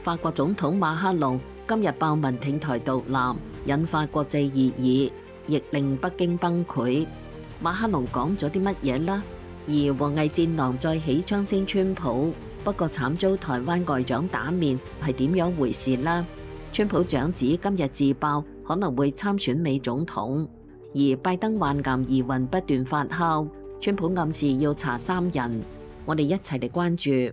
法國總統馬克龍今日爆文挺台獨立，引發國際熱議，亦令北京崩潰。馬克龍講咗啲乜嘢呢？而王毅戰狼再起槍聲川普，不過慘遭台灣外長打面，係點樣回事呢？川普長子今日自爆可能會參選美總統，而拜登患癌疑雲不斷發酵，川普暗示要查3人。我哋一齊嚟關注。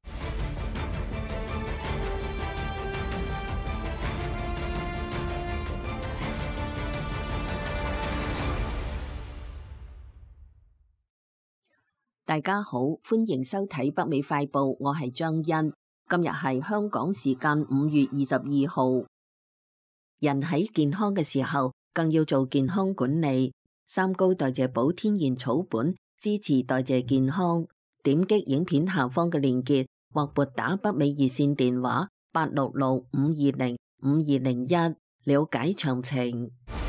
大家好，歡迎收睇北美快報，我係張欣。今日係香港時間5月22號。人喺健康嘅時候，更要做健康管理。三高代謝寶天然草本，支持代謝健康。點擊影片下方嘅鏈接，或撥打北美熱線電話866-520-5201，了解詳情。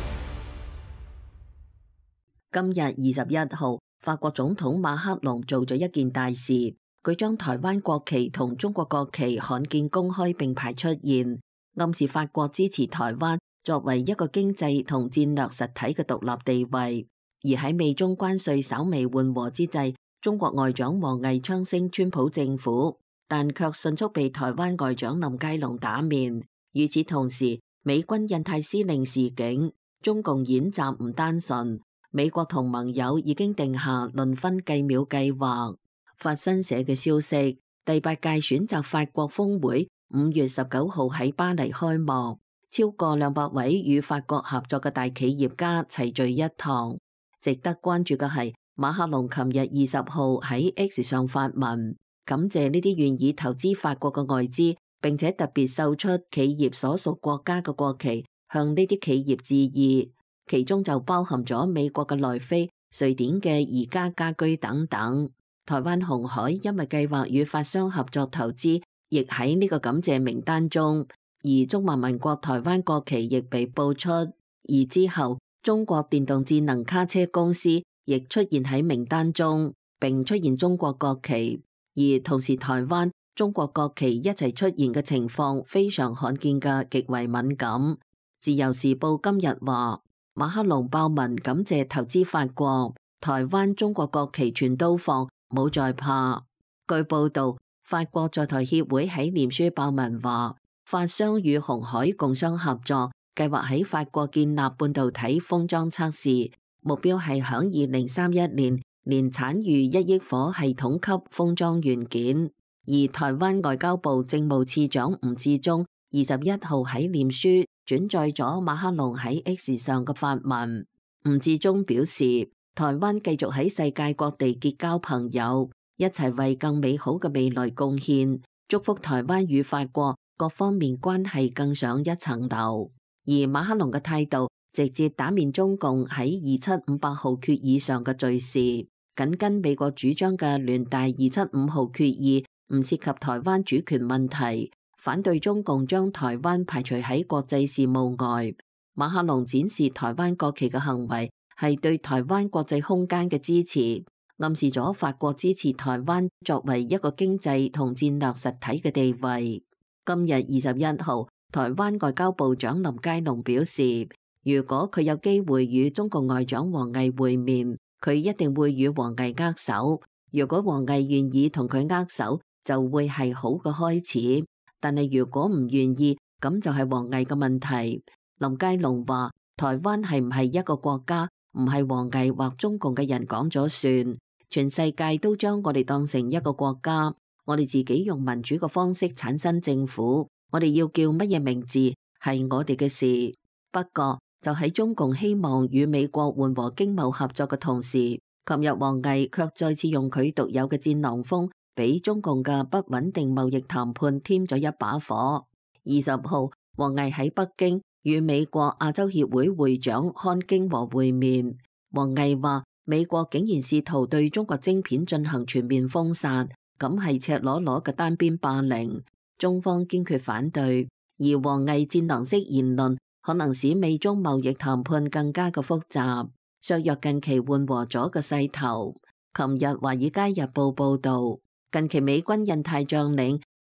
今日21號。法國總統馬克龍做咗一件大事，佢將台灣國旗同中國國旗罕見公開並排出現，暗示法國支持台灣作為一個經濟同戰略實體嘅獨立地位。而喺美中關稅稍微緩和之際，中國外長王毅槍聲川普政府，但卻迅速被台灣外長林佳龍打面。與此同時，美軍印太司令示警，中共演習唔單純。美國同盟友已經定下輪番計秒計劃。法新社嘅消息，第8屆選擇法國峰會5月19號喺巴黎開幕，超過200位與法國合作嘅大企業家齊聚一堂。值得關注嘅係，馬克龍琴日20號喺 X 上發文，感謝呢啲願意投資法國嘅外資，並且特別秀出企業所屬國家嘅國旗，向呢啲企業致意。其中就包含咗美國嘅萊菲、瑞典嘅宜家家居等等。台灣鴻海因為計劃與法商合作投資，亦喺呢個感謝名單中。而中華民國台灣國旗亦被報出。而之後，中國電動智能卡車公司亦出現喺名單中，並出現中國國旗。而同時，台灣、中國國旗一齊出現嘅情況非常罕見嘅，極為敏感。自由時報今日話，馬克龍爆文感謝投資法國，台灣中國國旗全都放，冇再怕。據報道，法國在台協會喺臉書爆文話，法商與鴻海共商合作，計劃喺法國建立半導體封裝測試，目標係響2031年年產逾1億顆系統級封裝元件。而台灣外交部政務次長吳志忠21號喺臉書轉載咗馬克龍喺 X 上嘅發文。吳志忠表示，台灣繼續喺世界各地結交朋友，一齊為更美好嘅未來貢獻，祝福台灣與法國各方面關係更上一層樓。而馬克龍嘅態度直接打面中共喺275號決議上嘅敘事，緊跟美國主張嘅聯大275號決議唔涉及台灣主權問題，反對中共將台灣排除喺國際事務外。馬克龍展示台灣國旗嘅行為係對台灣國際空間嘅支持，暗示咗法國支持台灣作為一個經濟同戰略實體嘅地位。今日21號，台灣外交部長林佳龍表示，如果佢有機會與中共外長王毅會面，佢一定會與王毅握手。如果王毅願意同佢握手，就會係好嘅開始。但係如果唔願意，咁就係王毅嘅問題。林佳龍話，台灣係唔係一個國家，唔係王毅或中共嘅人講咗算，全世界都將我哋當成一個國家，我哋自己用民主嘅方式產生政府，我哋要叫乜嘢名字係我哋嘅事。不過就喺中共希望與美國緩和經貿合作嘅同時，琴日王毅卻再次用佢獨有嘅戰狼風，俾中共嘅不穩定貿易談判添咗一把火。20號，王毅喺北京與美國亞洲協會會長康京和會面。王毅話，美國竟然試圖對中國晶片進行全面封殺，咁係赤裸裸嘅單邊霸凌，中方堅決反對。而王毅戰狼式言論可能使美中貿易談判更加嘅複雜，削弱近期緩和咗嘅勢頭。琴日《華爾街日報》報道，近期美軍印太將領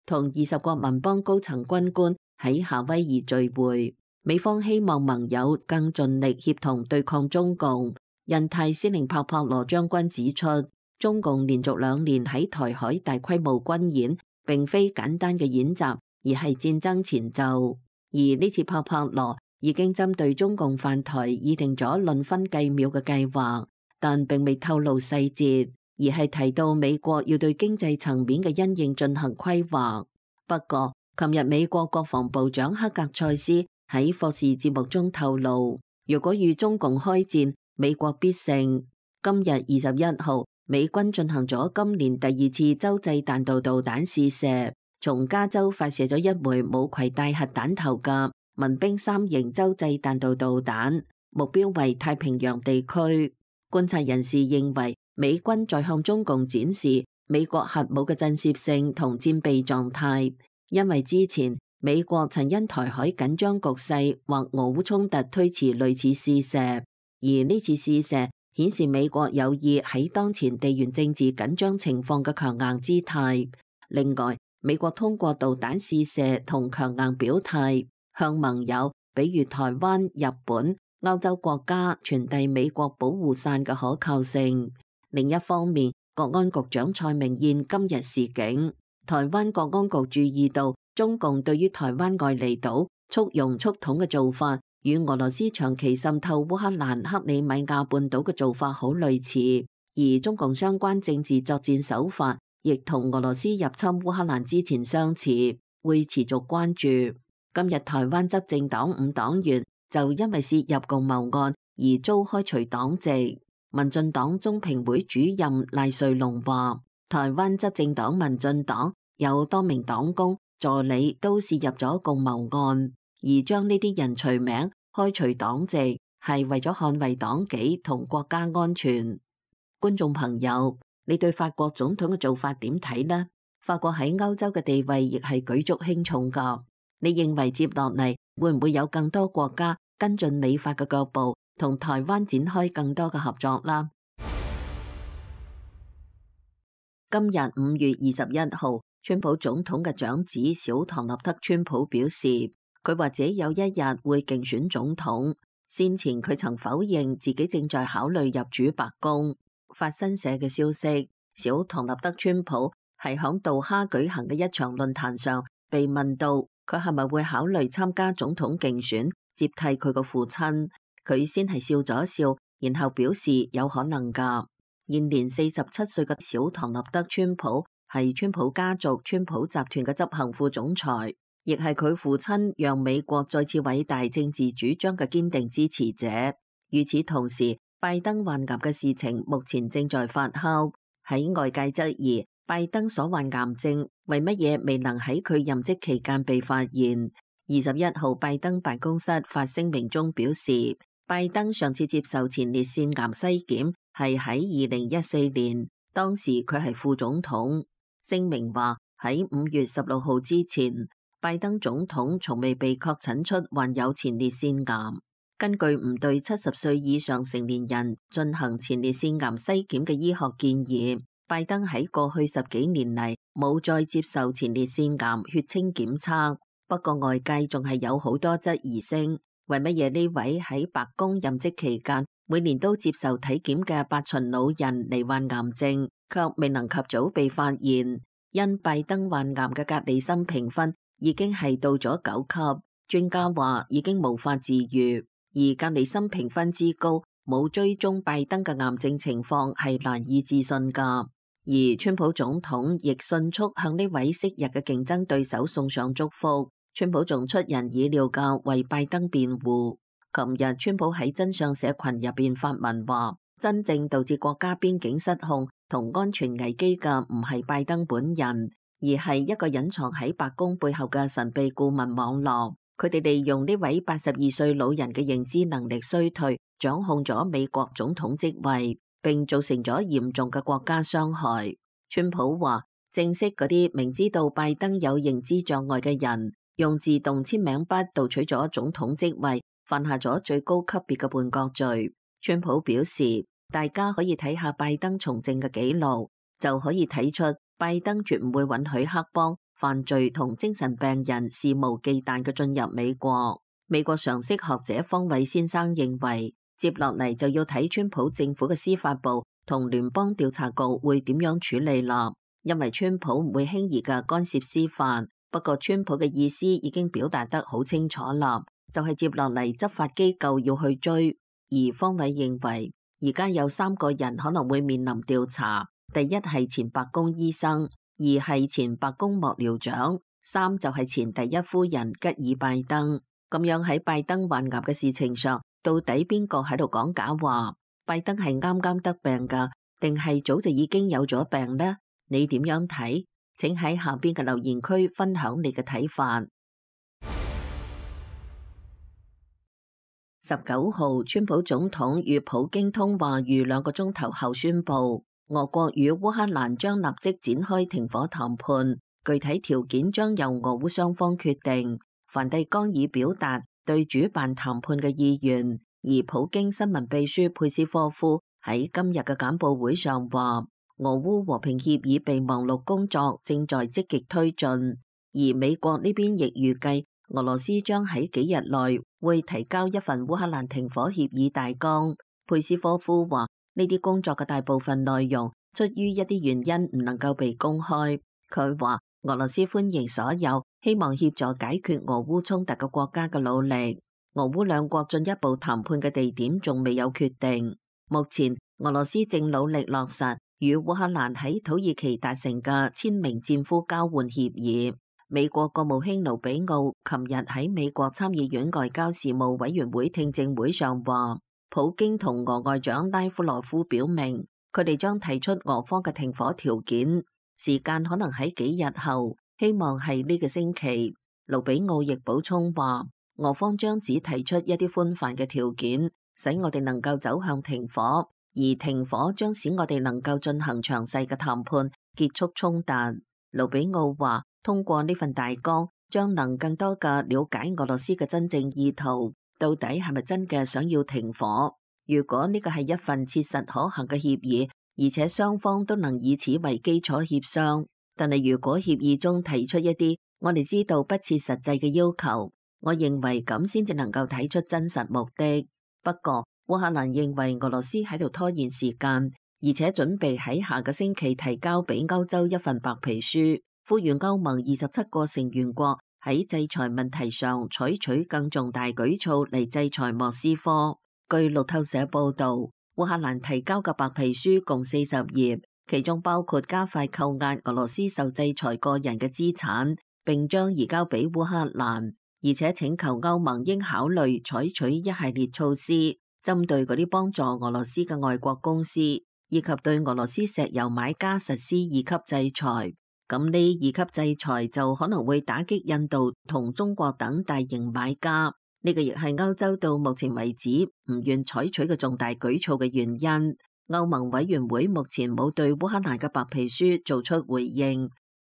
同20國民邦高層軍官喺夏威夷聚會。美方希望盟友更盡力協同對抗中共。印太司令帕帕羅將軍指出，中共連續2年喺台海大規模軍演，並非簡單嘅演習，而係戰爭前奏。而呢次帕帕羅已經針對中共犯台擬定咗論分計秒嘅計劃，但並未透露細節，而係提到美國要對經濟層面嘅因應進行規劃。不過，琴日美國國防部長克格塞斯喺霍士節目中透露，如果與中共開戰，美國必勝。今日21號，美軍進行咗今年第2次洲際彈道導彈試射，從加州發射咗一枚冇攜帶核彈頭嘅民兵3型洲際彈道導彈，目標為太平洋地區。觀察人士認為，美軍在向中共展示美國核武嘅震懾性同戰備狀態，因為之前美國曾因台海緊張局勢或俄烏衝突推遲類似試射，而呢次試射顯示美國有意喺當前地緣政治緊張情況嘅強硬姿態。另外，美國通過導彈試射同強硬表態，向盟友，比如台灣、日本、歐洲國家傳遞美國保護傘嘅可靠性。另一方面，國安局長蔡明彥今日示警，台灣國安局注意到中共對於台灣外離島速溶速統嘅做法，與俄羅斯長期滲透烏克蘭克里米亞半島嘅做法好類似，而中共相關政治作戰手法亦同俄羅斯入侵烏克蘭之前相似，會持續關注。今日台灣執政黨5黨員就因為涉入共謀案而遭開除黨籍。民進黨中評會主任賴瑞隆話，台灣執政黨民進黨有多名黨工助理都涉入咗共謀案，而將呢啲人除名開除黨籍係為咗捍衛黨紀同國家安全。觀眾朋友，你對法國總統嘅做法點睇呢？法國喺歐洲嘅地位亦係舉足輕重噶，你認為接落嚟會唔會有更多國家跟進美法嘅腳步，同台灣展開更多嘅合作啦？今日5月21號，川普總統嘅長子小唐納德川普表示，佢或者有一日會競選總統。先前佢曾否認自己正在考慮入主白宮。法新社嘅消息，小唐納德川普係響杜哈舉行嘅一場論壇上被問到佢係咪會考慮參加總統競選，接替佢個父親。佢先係笑咗一笑，然後表示有可能㗎。現年47歲嘅小唐納德川普係川普家族川普集團嘅執行副總裁，亦係佢父親讓美國再次偉大政治主張嘅堅定支持者。與此同時，拜登患癌嘅事情目前正在發酵，喺外界質疑拜登所患癌症為乜嘢未能喺佢任職期間被發現。21號，拜登辦公室發聲明中表示，拜登上次接受前列腺癌篩檢係喺2014年，當時佢係副總統。聲明話喺5月16號之前，拜登總統從未被確診出患有前列腺癌。根據唔對70歲以上成年人進行前列腺癌篩檢嘅醫學建議，拜登喺過去10幾年嚟冇再接受前列腺癌血清檢測。不過外界仲係有好多質疑聲，為乜嘢呢位喺白宮任職期間每年都接受體檢嘅8旬老人罹患癌症，卻未能及早被發現？因拜登患癌嘅格里森評分已經係到咗9級，專家話已經無法治癒。而格里森評分之高，冇追蹤拜登嘅癌症情況係難以置信㗎。而川普總統亦迅速向呢位昔日嘅競爭對手送上祝福。川普仲出人意料嘅為拜登辯護。琴日川普喺真相社群入邊發文話，真正導致國家邊境失控同安全危機嘅唔係拜登本人，而係一個隱藏喺白宮背後嘅神秘顧問網絡。佢哋利用呢位82歲老人嘅認知能力衰退，掌控咗美國總統職位，並造成咗嚴重嘅國家傷害。川普話，正式嗰啲明知道拜登有認知障礙嘅人，用自動簽名筆盜取咗總統職位，犯下咗最高級別嘅叛國罪。川普表示，大家可以睇下拜登從政嘅記錄，就可以睇出拜登絕唔會允許黑幫犯罪同精神病人肆無忌憚嘅進入美國。美國常識學者方偉先生認為，接落嚟就要睇川普政府嘅司法部同聯邦調查局會點樣處理啦。因為川普唔會輕易嘅干涉司法，不過川普嘅意思已經表達得好清楚啦，就係接落嚟執法機構要去追。而方偉認為，而家有3個人可能會面臨調查，第一係前白宮醫生，2係前白宮幕僚長，3就係前第一夫人吉爾拜登。咁樣喺拜登患癌嘅事情上，到底邊個喺度講假話？拜登係啱啱得病㗎，定係早就已經有咗病呢？你點樣睇？請喺下邊嘅留言區分享你嘅睇法。19號，川普總統與普京通話逾2個鐘頭後宣布，俄國與烏克蘭將立即展開停火談判，具體條件將由俄烏雙方決定。梵蒂岡已表達對主辦談判嘅意願，而普京新聞秘書佩斯科夫喺今日嘅簡報會上話，俄烏和平協議備忘錄工作正在積極推進，而美國呢邊亦預計俄羅斯將喺幾日內會提交一份烏克蘭停火協議大綱。佩斯科夫話，呢啲工作嘅大部分內容出於一啲原因唔能夠被公開。佢話俄羅斯歡迎所有希望協助解決俄烏衝突嘅國家嘅努力。俄烏兩國進一步談判嘅地點仲未有決定。目前俄羅斯正努力落實與烏克蘭喺土耳其達成嘅1000名戰俘交換協議。美國國務卿盧比奧琴日喺美國參議院外交事務委員會聽證會上話，普京同俄外長拉夫羅夫表明，佢哋將提出俄方嘅停火條件，時間可能喺幾日後，希望係呢個星期。盧比奧亦補充話，俄方將只提出一啲寬泛嘅條件，使我哋能夠走向停火。而停火將使我哋能夠進行詳細嘅談判，結束衝突。盧比奧話，通過呢份大綱，將能更多嘅了解俄羅斯嘅真正意圖，到底係咪真嘅想要停火？如果呢個係一份切實可行嘅協議，而且雙方都能以此為基礎協商，但係如果協議中提出一啲我哋知道不切實際嘅要求，我認為咁先至能夠睇出真實目的。不過，烏克蘭認為俄羅斯喺度拖延時間，而且準備喺下個星期提交俾歐洲一份白皮書，呼籲歐盟27個成員國喺制裁問題上採取更重大舉措嚟制裁莫斯科。據路透社報道，烏克蘭提交嘅白皮書共40頁，其中包括加快扣押俄羅斯受制裁個人嘅資產，並將移交俾烏克蘭，而且請求歐盟應考慮採取一系列措施，針對嗰啲幫助俄羅斯嘅外國公司，以及對俄羅斯石油買家實施2級制裁。咁呢2級制裁就可能會打擊印度同中國等大型買家。呢個亦係歐洲到目前為止唔願採取嘅重大舉措嘅原因。歐盟委員會目前冇對烏克蘭嘅白皮書做出回應。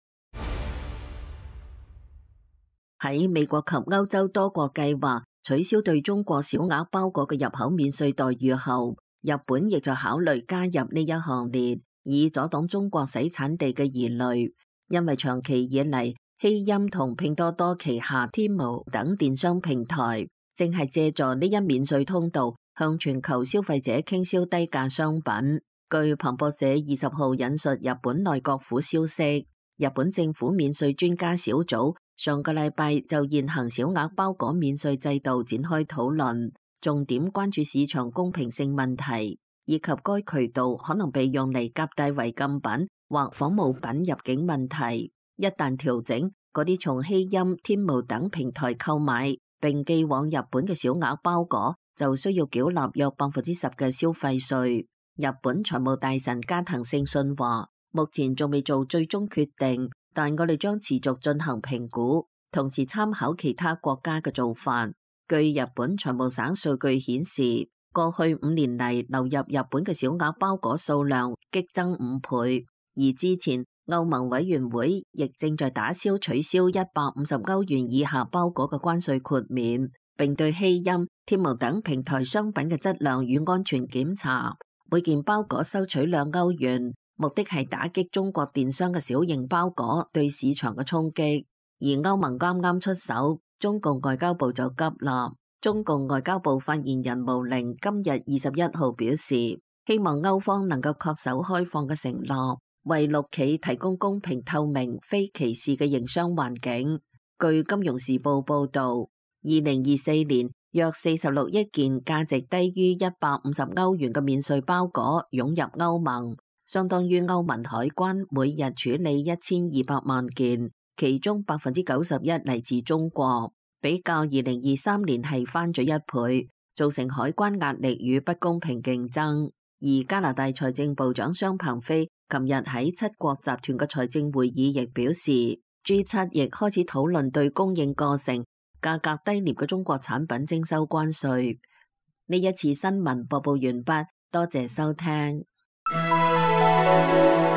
喺美國及歐洲多國計劃取消對中國小額包裹嘅入口免稅待遇後，日本亦就考慮加入呢一行列，以阻擋中國洗產地嘅疑慮。因為長期以嚟，希音同拼多多旗下 Temu 等電商平台正係借助呢一免稅通道向全球消費者傾銷低價商品。據彭博社20號引述日本內閣府消息，日本政府免稅專家小組上個禮拜就現行小額包裹免稅制度展開討論，重點關注市場公平性問題，以及該渠道可能被用嚟夾帶違禁品或仿冒品入境問題。一旦調整，嗰啲從希音、Temu 等平台購買並寄往日本嘅小額包裹，就需要繳納約10%嘅消費稅。日本財務大臣加藤勝信話，目前仲未做最終決定，但我哋將持續進行評估，同時參考其他國家嘅做法。據日本財務省數據顯示，過去5年嚟流入日本嘅小額包裹數量激增5倍，而之前歐盟委員會亦正在打消取消150歐元以下包裹嘅關稅豁免，並對希音、Temu 等平台商品嘅質量與安全檢查，每件包裹收取2歐元。 目的係打擊中國電商嘅小型包裹對市場嘅衝擊。而歐盟啱啱出手，中共外交部就急啦。中共外交部發言人毛寧今日21號表示，希望歐方能夠恪守開放嘅承諾，為陸企提供公平透明、非歧視嘅營商環境。據金融時報報導，2024年約46億件價值低於150歐元嘅免稅包裹湧入歐盟，相當於歐盟海關每日處理1200萬件，其中91%嚟自中國，比較2023年係翻咗1倍，造成海關壓力與不公平競爭。而加拿大財政部長商鵬飛琴日喺七國集團嘅財政會議亦表示，G7亦開始討論對供應過剩、價格低廉嘅中國產品徵收關稅。呢一次新聞播報完畢，多謝收聽。